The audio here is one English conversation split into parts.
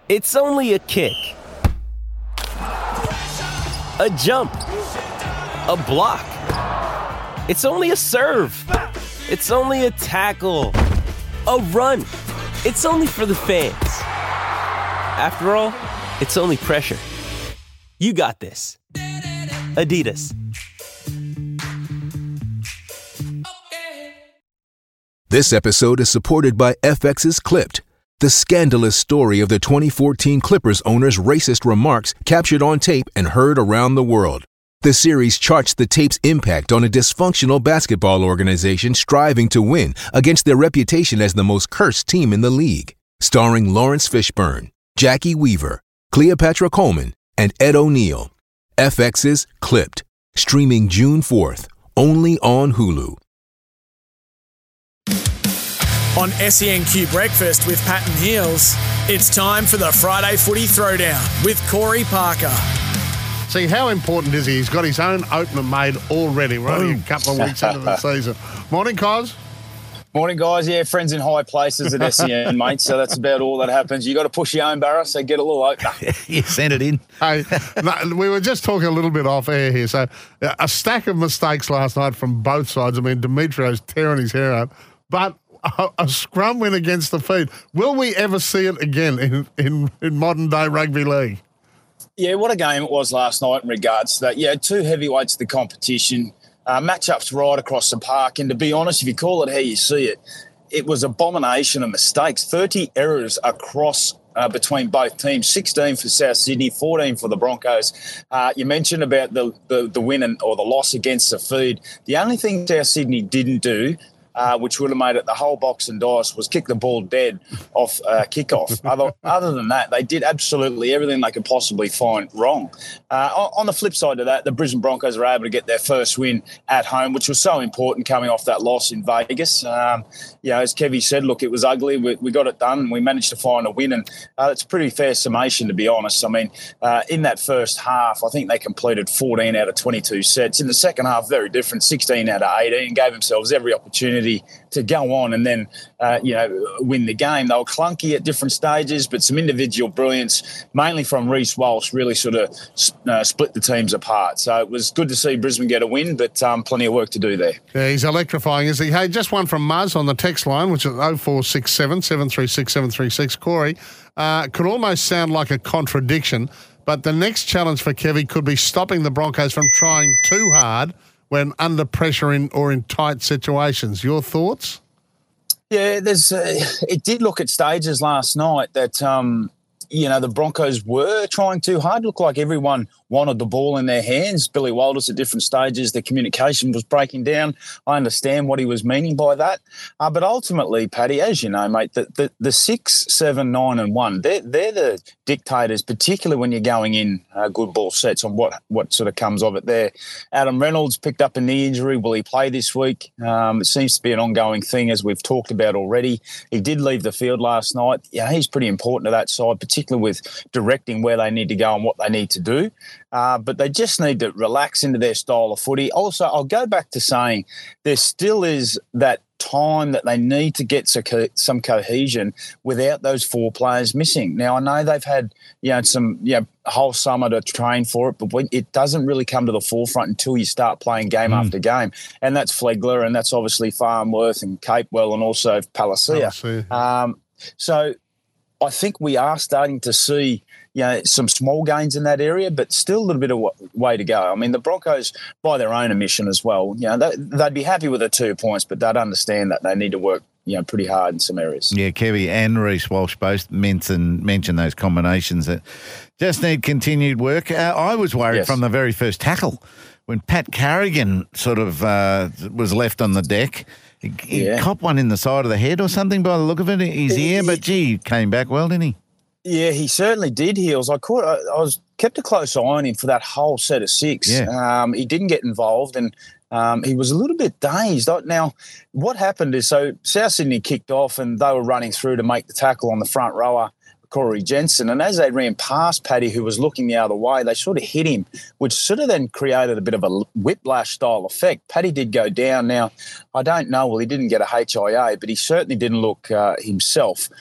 It's only a kick, a jump, a block. It's only a serve. It's only a tackle, a run. It's only for the fans. After all, it's only pressure. You got this. Adidas. This episode is supported by FX's Clipped, the scandalous story of the 2014 Clippers owner's racist remarks captured on tape and heard around the world. The series charts the tape's impact on a dysfunctional basketball organization striving to win against their reputation as the most cursed team in the league. Starring Lawrence Fishburne, Jackie Weaver, Cleopatra Coleman, and Ed O'Neill. FX's Clipped, streaming June 4th, only on Hulu. On SENQ Breakfast with Pat and Heels, it's time for the Friday Footy Throwdown with Corey Parker. See, how important is he? He's got his own opener made already. We're only a couple of weeks into the season. Morning, Cos. Morning, guys. Yeah, friends in high places at SEN, mate. So that's about all that happens. You got to push your own barrow, so get a little opener. You sent it in. Hey, no, we were just talking a little bit off air here. So a stack of mistakes last night from both sides. I mean, Demetrio's tearing his hair out. But a scrum win against the feed. Will we ever see it again in modern-day rugby league? Yeah, what a game it was last night in regards to that. Yeah, two heavyweights of the competition, matchups right across the park. And to be honest, if you call it how you see it, it was abomination of mistakes. 30 errors across between both teams, 16 for South Sydney, 14 for the Broncos. You mentioned about the win or the loss against the feed. The only thing South Sydney didn't do, which would have made it the whole box and dice, was kick the ball dead off kickoff. Other than that, they did absolutely everything they could possibly find wrong. On the flip side of that, the Brisbane Broncos were able to get their first win at home, which was so important coming off that loss in Vegas. As Kevy said, look, it was ugly. We got it done and we managed to find a win. And it's a pretty fair summation, to be honest. I mean, in that first half, I think they completed 14 out of 22 sets. In the second half, very different, 16 out of 18, gave themselves every opportunity to go on and then, win the game. They were clunky at different stages, but some individual brilliance, mainly from Reece Walsh, really sort of split the teams apart. So it was good to see Brisbane get a win, but plenty of work to do there. Yeah, he's electrifying, is he? Hey, just one from Muzz on the text line, which is 0467 736 736. Corey, could almost sound like a contradiction, but the next challenge for Kevy could be stopping the Broncos from trying too hard when under pressure or in tight situations. Your thoughts? Yeah, it did look at stages last night that, the Broncos were trying too hard. It looked like everyone wanted the ball in their hands. Billy Walters at different stages, the communication was breaking down. I understand what he was meaning by that. But ultimately, Paddy, as you know, mate, the 6, 7, 9 and 1, they're the dictators, particularly when you're going in good ball sets on what sort of comes of it there. Adam Reynolds picked up a knee injury. Will he play this week? It seems to be an ongoing thing, as we've talked about already. He did leave the field last night. Yeah, he's pretty important to that side, particularly with directing where they need to go and what they need to do. But they just need to relax into their style of footy. Also, I'll go back to saying there still is that time that they need to get some cohesion without those four players missing. Now, I know they've had some whole summer to train for it, but it doesn't really come to the forefront until you start playing game after game. And that's Flegler, and that's obviously Farnworth and Capewell and also Palacia. So I think we are starting to see some small gains in that area, but still a little bit of way to go. I mean, the Broncos, by their own admission as well, they'd be happy with the 2 points, but they'd understand that they need to work pretty hard in some areas. Yeah, Kevy and Reece Walsh both mentioned those combinations that just need continued work. I was worried from the very first tackle when Pat Carrigan sort of was left on the deck. He copped one in the side of the head or something by the look of it, his ear, but he came back well, didn't he? Yeah, he certainly did, Heels. I kept a close eye on him for that whole set of 6. Yeah. He didn't get involved and he was a little bit dazed. Now, what happened is, so South Sydney kicked off and they were running through to make the tackle on the front rower, Corey Jensen, and as they ran past Paddy, who was looking the other way, they sort of hit him, which sort of then created a bit of a whiplash-style effect. Paddy did go down. Now, I don't know, he didn't get a HIA, but he certainly didn't look himself.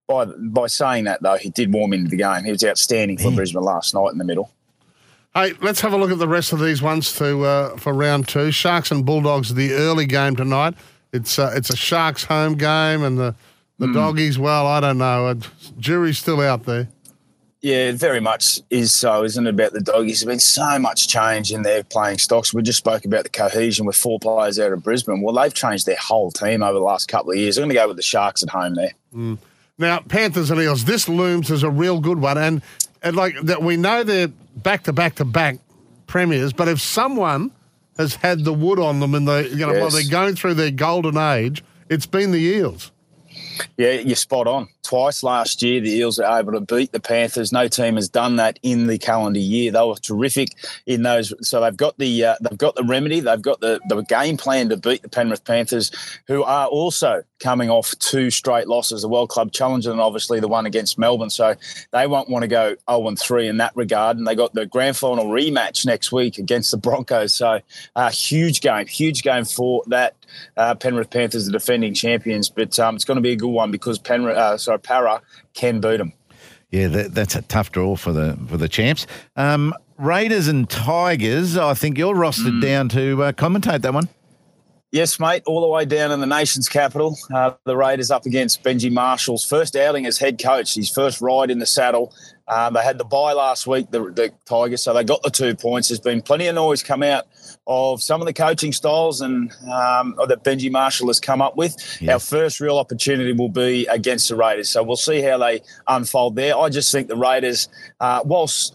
by saying that, though, he did warm into the game. He was outstanding for Brisbane last night in the middle. Hey, let's have a look at the rest of these ones for round 2. Sharks and Bulldogs, the early game tonight. It's a Sharks home game, and the Doggies, well, I don't know. Jury's still out there. Yeah, it very much is so, isn't it, about the Doggies? There's been so much change in their playing stocks. We just spoke about the cohesion with 4 players out of Brisbane. Well, they've changed their whole team over the last couple of years. They're going to go with the Sharks at home there. Now, Panthers and Eels, this looms as a real good one. And like that, we know they're back-to-back-to-back premiers, but if someone has had the wood on them and while they're going through their golden age, it's been the Eels. Yeah, you're spot on. Twice last year, the Eels were able to beat the Panthers. No team has done that in the calendar year. They were terrific in those. So they've got the remedy. They've got the game plan to beat the Penrith Panthers, who are also coming off 2 straight losses, the World Club Challenge and obviously the one against Melbourne. So they won't want to go 0-3 in that regard. And they got the grand final rematch next week against the Broncos. So huge game for that. Penrith Panthers, the defending champions, but it's going to be a good one because Para can beat them. Yeah, that's a tough draw for the champs. Raiders and Tigers, I think you're rostered down to commentate that one. Yes, mate, all the way down in the nation's capital. The Raiders up against Benji Marshall's first outing as head coach, his first ride in the saddle. They had the bye last week, the Tigers, so they got the 2 points. There's been plenty of noise come out of some of the coaching styles and that Benji Marshall has come up with. Yeah. Our first real opportunity will be against the Raiders, so we'll see how they unfold there. I just think the Raiders, whilst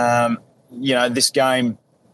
this game,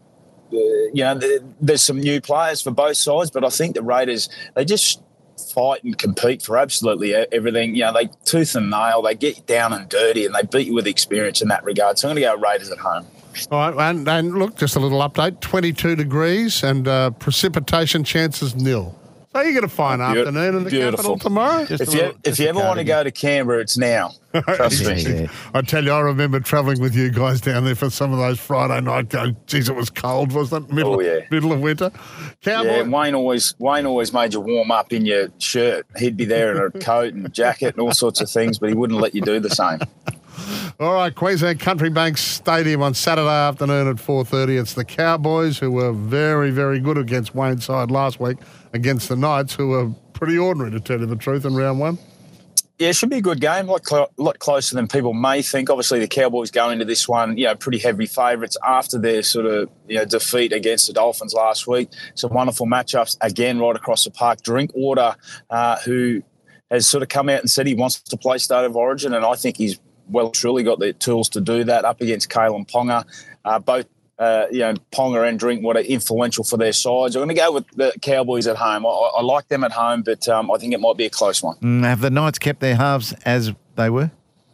there's some new players for both sides, but I think the Raiders, they just fight and compete for absolutely everything. They tooth and nail, they get down and dirty, and they beat you with experience in that regard. So I'm going to go Raiders at home. All right, and look, just a little update, 22 degrees and precipitation chances nil. So you get a fine afternoon in the capital tomorrow. If you ever want to go to Canberra, it's now. Trust me. Yeah. I tell you, I remember travelling with you guys down there for some of those Friday night games. Geez, it was cold, wasn't it? Middle of winter. Cowboy. Yeah, Wayne always made you warm up in your shirt. He'd be there in a coat and jacket and all sorts of things, but he wouldn't let you do the same. All right, Queensland Country Bank Stadium on Saturday afternoon at 4:30. It's the Cowboys, who were very, very good against Wayne's side last week, against the Knights, who were pretty ordinary, to tell you the truth, in round 1. Yeah, it should be a good game, a lot closer than people may think. Obviously, the Cowboys go into this one, pretty heavy favourites after their sort of, defeat against the Dolphins last week. Some wonderful matchups, again, right across the park. Drinkwater, who has sort of come out and said he wants to play State of Origin, and I think he's well truly got the tools to do that up against Kalen Ponga. Both Ponga and Drinkwater influential for their sides. I'm going to go with the Cowboys at home. I like them at home, but I think it might be a close one. Have the Knights kept their halves as they were?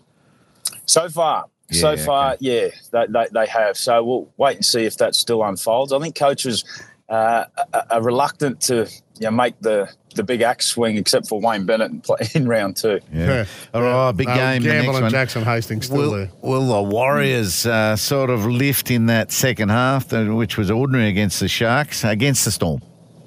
So far, yeah, they have. So we'll wait and see if that still unfolds. I think coaches are reluctant to make the big axe swing, except for Wayne Bennett in round 2. Yeah. All right, big game. Gamble and one. Jackson Hastings still there. Will the Warriors sort of lift in that second half, which was ordinary against the Sharks, against the Storm?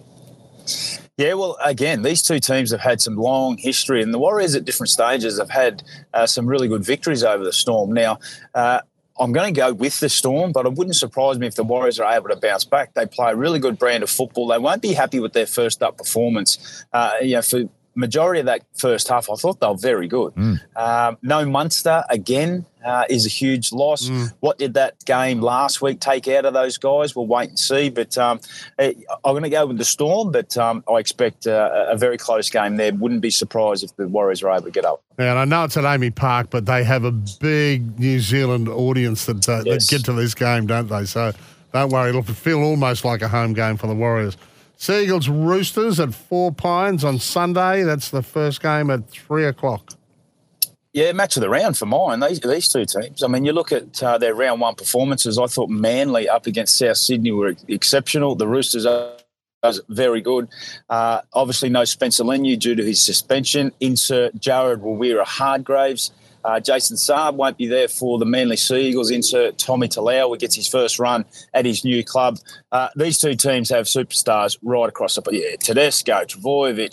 Yeah, well, again, these two teams have had some long history, and the Warriors at different stages have had some really good victories over the Storm. Now, I'm going to go with the Storm, but it wouldn't surprise me if the Warriors are able to bounce back. They play a really good brand of football. They won't be happy with their first up performance. For majority of that first half, I thought they were very good. No Munster, again, is a huge loss. What did that game last week take out of those guys? We'll wait and see. But I'm going to go with the Storm, but I expect a very close game there. Wouldn't be surprised if the Warriors are able to get up. Yeah, and I know it's at Amy Park, but they have a big New Zealand audience that get to this game, don't they? So don't worry, it'll feel almost like a home game for the Warriors. Seagulls Roosters at 4 Pines on Sunday. That's the first game at 3 o'clock. Yeah, match of the round for mine, these two teams. I mean, you look at their round 1 performances. I thought Manly up against South Sydney were exceptional. The Roosters are very good. Obviously, no Spencer Leniu due to his suspension. Insert Jared Wawira-Hargraves. Jason Saab won't be there for the Manly Seagulls. Insert Tommy Talau, who gets his first run at his new club. These two teams have superstars right across the... Yeah, Tedesco, Travojevic,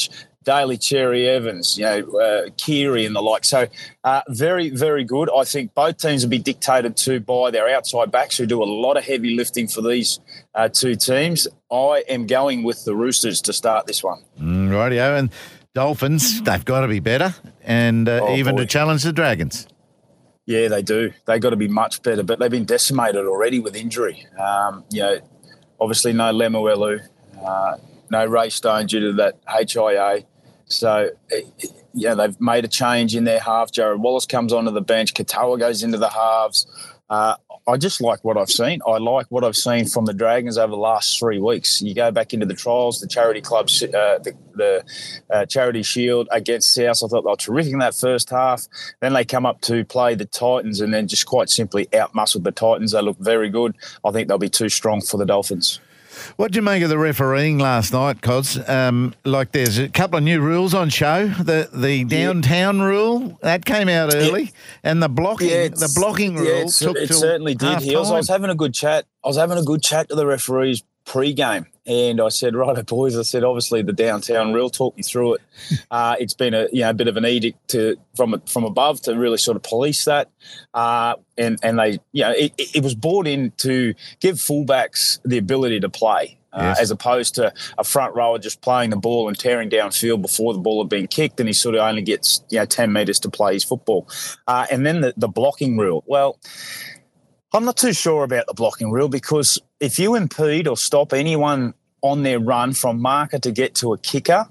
Daly, Cherry Evans, Keary and the like. So very, very good. I think both teams will be dictated to by their outside backs who do a lot of heavy lifting for these two teams. I am going with the Roosters to start this one. Rightio. And Dolphins, they've got to be better and to challenge the Dragons. Yeah, they do. They've got to be much better, but they've been decimated already with injury. Obviously no Lemuelu, no Ray Stone due to that HIA. So, they've made a change in their half. Jared Wallace comes onto the bench. Katoa goes into the halves. I just like what I've seen. I like what I've seen from the Dragons over the last 3 weeks. You go back into the trials, the charity clubs, the Charity Shield against South. I thought they were terrific in that first half. Then they come up to play the Titans and then just quite simply out-muscled the Titans. They look very good. I think they'll be too strong for the Dolphins. What did you make of the refereeing last night, Cods? There's a couple of new rules on show. The downtown rule, that came out early, and the blocking rule took till certainly did. Heels. I was having a good chat. To the referees pre-game, and I said, "Right, boys," I said, "obviously the downtown rule. Talk me through it. It's been a bit of an edict from above to really sort of police that, and they it was brought in to give fullbacks the ability to play." Yes. As opposed to a front rower just playing the ball and tearing downfield before the ball had been kicked, and he sort of only gets 10 metres to play his football. And then the blocking rule. Well, I'm not too sure about the blocking rule because if you impede or stop anyone on their run from marker to get to a kicker,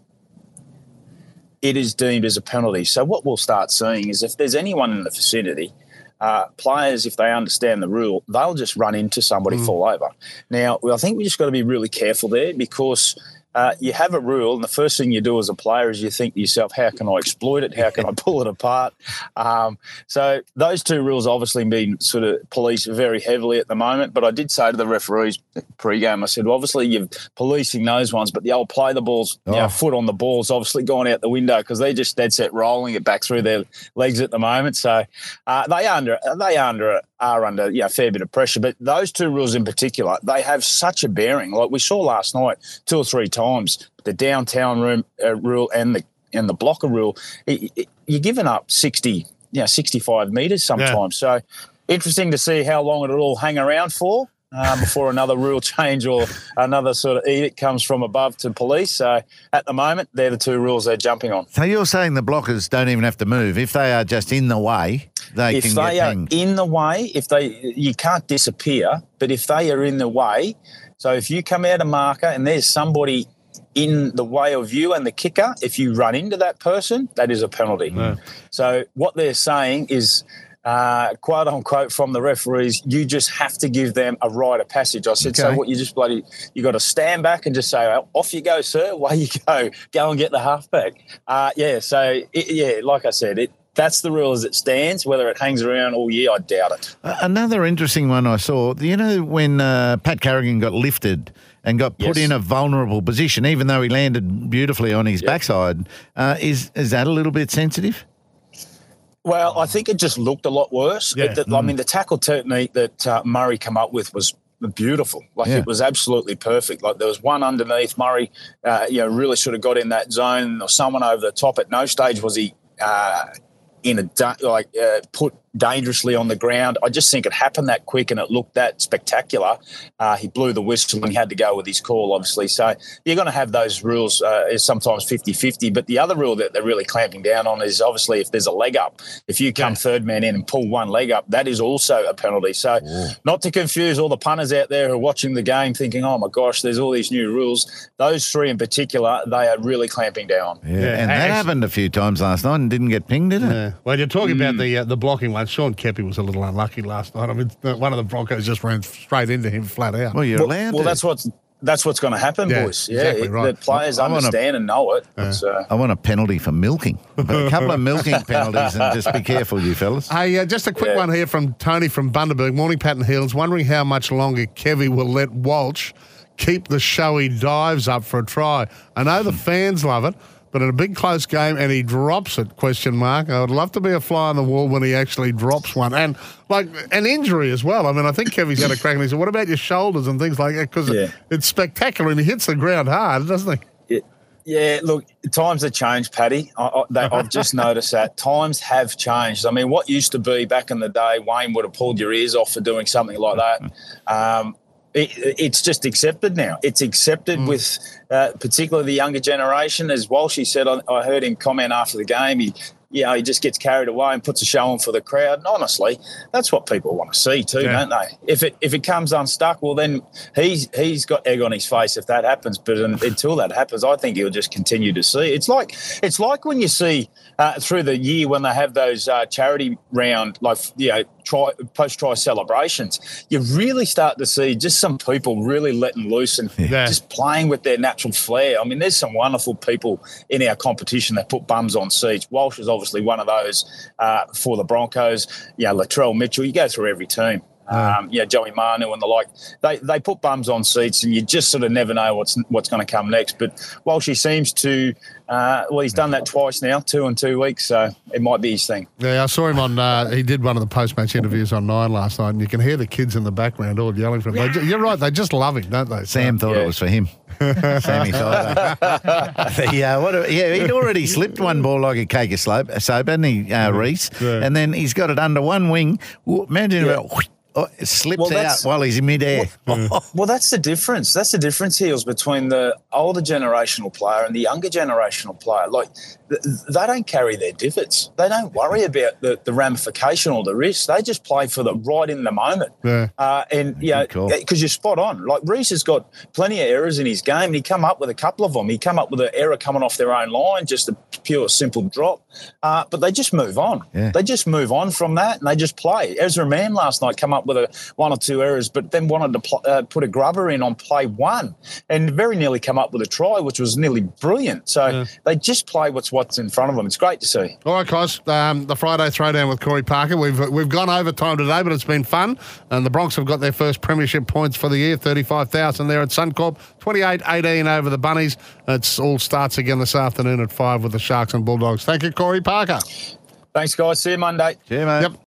it is deemed as a penalty. So what we'll start seeing is if there's anyone in the vicinity, players, if they understand the rule, they'll just run into somebody, fall over. Now, I think we just got to be really careful there because you have a rule, and the first thing you do as a player is you think to yourself, how can I exploit it? How can I pull it apart? So those two rules obviously being sort of policed very heavily at the moment, but I did say to the referees pre-game, I said, well, obviously you're policing those ones, but the old play the balls, foot on the ball's obviously gone out the window because they're just dead set rolling it back through their legs at the moment. So they are under a fair bit of pressure. But those two rules in particular, they have such a bearing. Like we saw last night 2 or 3 times, the downtown rule and the blocker rule, you're giving up 65 metres sometimes. So interesting to see how long it'll all hang around for. Before another rule change or another sort of edict comes from above to police. So at the moment, they're the two rules they're jumping on. So you're saying the blockers don't even have to move. If they are just in the way, they can get pinged. If they are in the way, you can't disappear, but if they are in the way, so if you come out of marker and there's somebody in the way of you and the kicker, if you run into that person, that is a penalty. No. So what they're saying is, quote unquote from the referees, you just have to give them a rite of passage. I said, so what, you got to stand back and just say, off you go, sir, away you go and get the halfback. Like I said, that's the rule as it stands. Whether it hangs around all year, I doubt it. Another interesting one I saw, when Pat Carrigan got lifted and got put in a vulnerable position, even though he landed beautifully on his backside, is that a little bit sensitive? Well, I think it just looked a lot worse. Yeah. The tackle technique that Murray came up with was beautiful. It was absolutely perfect. Like there was one underneath Murray, really sort of got in that zone. There was someone over the top. At no stage was he put dangerously on the ground. I just think it happened that quick and it looked that spectacular. He blew the whistle and he had to go with his call, obviously. So you're going to have those rules sometimes 50-50. But the other rule that they're really clamping down on is obviously if there's a leg up. If you come third man in and pull one leg up, that is also a penalty. So not to confuse all the punters out there who are watching the game thinking, oh, my gosh, there's all these new rules. Those three in particular, they are really clamping down. Yeah. And that happened a few times last night and didn't get pinged, did it? Yeah. Well, you're talking about the blocking one. Sean Kepi was a little unlucky last night. I mean, one of the Broncos just ran straight into him flat out. Well, you're allowed to. Well, that's what's going to happen, boys. Yeah, exactly right. The players understand and know it. I want a penalty for milking. A couple of milking penalties, and just be careful, you fellas. Hey, just a quick one here from Tony from Bundaberg. Morning, Pat and Heels. Wondering how much longer Kevy will let Walsh keep the showy dives up for a try. I know the fans love it, but in a big close game and he drops it, ? I would love to be a fly on the wall when he actually drops one. And like an injury as well. I mean, I think Kevy's had a crack and he said, what about your shoulders and things like that? Because it's spectacular and he hits the ground hard, doesn't he? Yeah, look, times have changed, Paddy. I've just noticed that. Times have changed. I mean, what used to be back in the day, Wayne would have pulled your ears off for doing something like that. It's just accepted now. It's accepted with particularly the younger generation. As Walshy said, I heard him comment after the game, he just gets carried away and puts a show on for the crowd. And honestly, that's what people want to see too, don't they? If it comes unstuck, well, then he's got egg on his face if that happens. But until that happens, I think he'll just continue to see. It's like when you see through the year when they have those charity round, post-try celebrations, you really start to see just some people really letting loose and just playing with their natural flair. I mean, there's some wonderful people in our competition that put bums on seats. Walsh is obviously one of those for the Broncos. Latrell Mitchell, you go through every team. Joey Manu and the like, they put bums on seats and you just sort of never know what's going to come next. But Walshy seems to, he's done that twice now, 2 in 2 weeks, so it might be his thing. Yeah, I saw him on, he did one of the post-match interviews on 9 last night, and you can hear the kids in the background all yelling for him. You're right, they just love him, don't they? Sam thought it was for him. Sammy thought he'd already slipped one ball like a cake of soap, hadn't he, Reese? Yeah. And then he's got it under one wing. Imagine about... it slips out while he's in midair. Well, that's the difference. That's the difference, Heels, between the older generational player and the younger generational player. Like, they don't carry their divots. They don't worry about the ramification or the risk. They just play for the right in the moment. Because you're spot on. Like, Reese has got plenty of errors in his game, and he come up with a couple of them. He come up with an error coming off their own line, just a pure, simple drop. But they just move on. Yeah. They just move on from that, and they just play. Ezra Mann last night come up with one or two errors, but then wanted to put a grubber in on play one and very nearly come up with a try, which was nearly brilliant. So they just play what's in front of them. It's great to see. All right, guys, the Friday Throwdown with Corey Parker. We've gone over time today, but it's been fun. And the Bronx have got their first premiership points for the year, 35,000 there at Suncorp, 28-18 over the Bunnies. It all starts again this afternoon at 5 with the Sharks and Bulldogs. Thank you, Corey Parker. Thanks, guys. See you Monday. See you, mate. Yep.